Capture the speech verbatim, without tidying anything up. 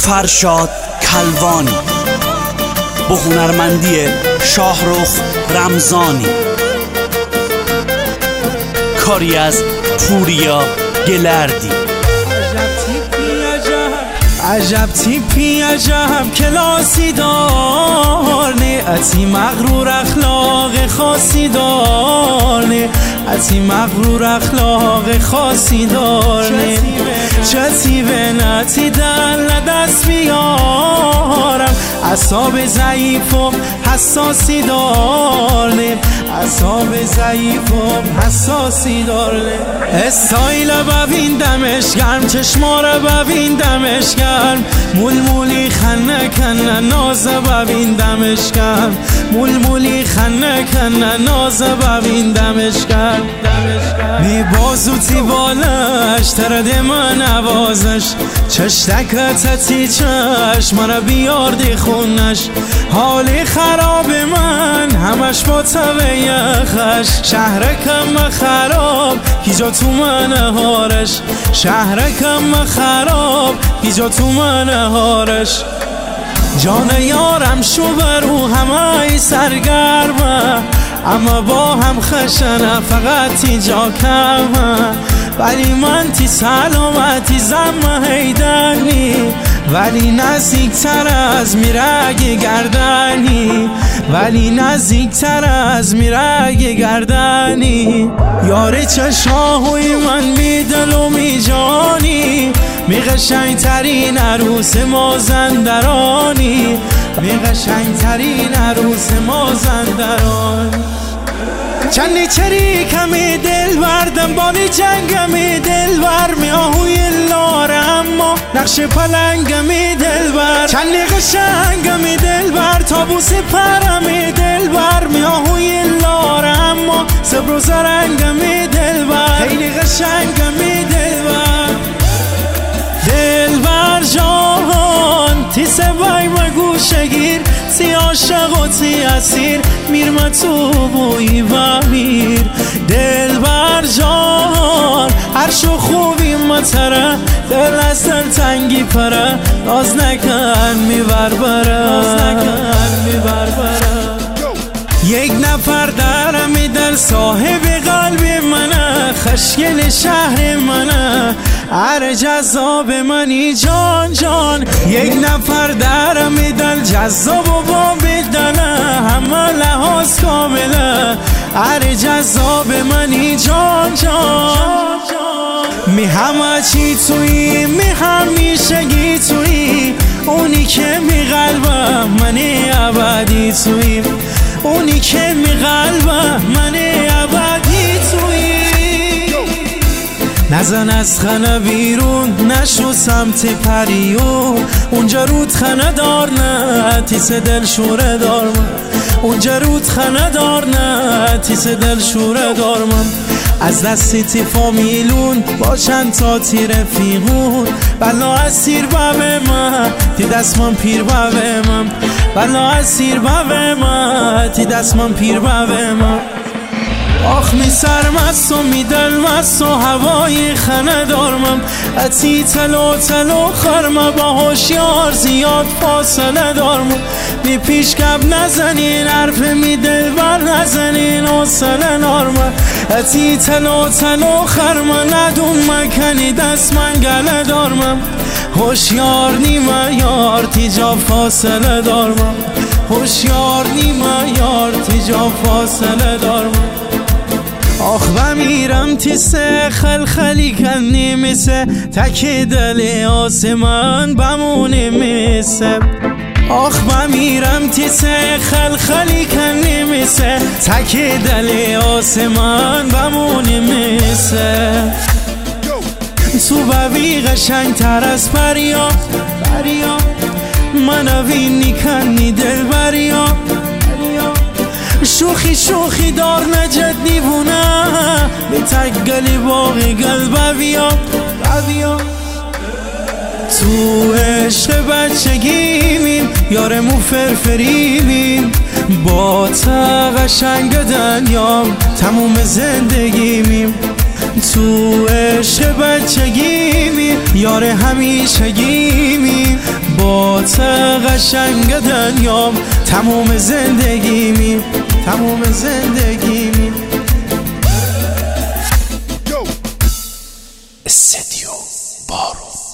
فرشاد کلوانی با هنرمندی شاهرخ رمضانی، کاری از پوریا گلردی. عجب تیپی عجب کلاسی دار نه، اتی مغرور اخلاق خاصی دار نه، اتی مغرور اخلاق خاصی دار نه. چتی به نتی دل دست بیارم، اعصاب ضعیف و حساسی دار نه، اعصاب ضعیف و حساسی دار نه. استایل ببین دمش گرم، چشما رو ببین دمش گرم، مول مولی خنه کنه نازه ببین دمش گرم، مول مولی خنه کنه نازه ببین دمش گرم. بی بازو تی بالش ترد من نوازش، چشتکتتی چشم من بیاردی خونش، حالی خراب من همش با تبه یخش، شهرکم خراب کی جا تو من هارش، شهرکم خراب کی جا تو من هارش. جان یارم شو برو همه ای سرگرمه، اما با هم خشنه فقط تی جا کمه، ولی من تی سلامتی زم هیدنی، ولی نزدیکتر از میرگ گردنی، ولی نزدیکتر از میرگ گردنی. یاره چشاهوی من می دل و می جانی، می قشنگ ترین عروس مازندرانی، می قشنگ ترین عروس مازندرانی. چندی چری کمی دل بردم بانی جنگمی دل بر، می آهوی لاره اما نقش پلنگمی دل بر، چندی قشنگمی دل بر تابوس پرمی دل بر، می آهوی لاره اما صبر و زرنگمی دل بر، خیلی قشنگمی دل بر. دل بر جان تی سبای مگو شگیر، تی عاشق و تی اسیر، میر من تو بوی و میر. دل بر جان هر شو خوبی متره، دل از دل تنگی پره، ناز نکن میبر بره، ناز نکن میبر بره. یک نفر درمی در صاحب قلب منه، خشگل شهر منه، هر جذاب منی جان جان. یک نفر درمی دل جذاب و با بدنه، همه لحاظ کامله، هر جذاب منی جان جان. می همه چی تویی، می همیشگی تویی، اونی که می قلبم منی ابدی تویی، اونی که می قلبم منی ابدی تویی. نزن از خانه بیرون نشو سمت پریو، اونجا رود خانه دار نه تیس دل شوره دار من، اونجا رود خانه دار نه تیس دل شوره دار من. از دستی تی فامیلون با چند تا تی رفیقون، بلا از تیر بابه من تی دست من پیر بابه من، بلا از تیر بابه من تی دست من پیر بابه من. آخ می سرمست و می دلمست و هوای خنه دارمم، اتی تلو تلو خرمه با هوشیار زیاد فاصله دارمم. می پیش کب نزنین حرف می دل بر نزنین حوصله نارمه، اتی تلو تلو خرمه ندون مکنی دست من گله دارمم. هوشیار نیمه یار تیجا فاصله دارمم، هوشیار نیمه یار تیجا فاصله دارمم. آخ بمیرم تی سه خلخلی کنی میسه، تک دل آسمان بمونه میسه. آخ بمیرم تی سه خلخلی کنی میسه، تک دل آسمان بمونه میسه. تو ببی قشنگ تر از پریا، پریا منو وینی کنی دل بریا، شوخی شوخی دار نجد دیوونه، به تک گلی باقی قلب بیا بیا. تو عشق بچگیمیم یارمو فرفریمیم، با تا قشنگ دنیام تموم زندگیمیم. تو عشق بچگیمیم یار همیشگیمیم، با قشنگ دنیام، تموم زندگیمی، تموم زندگیمی. استدیو بارون.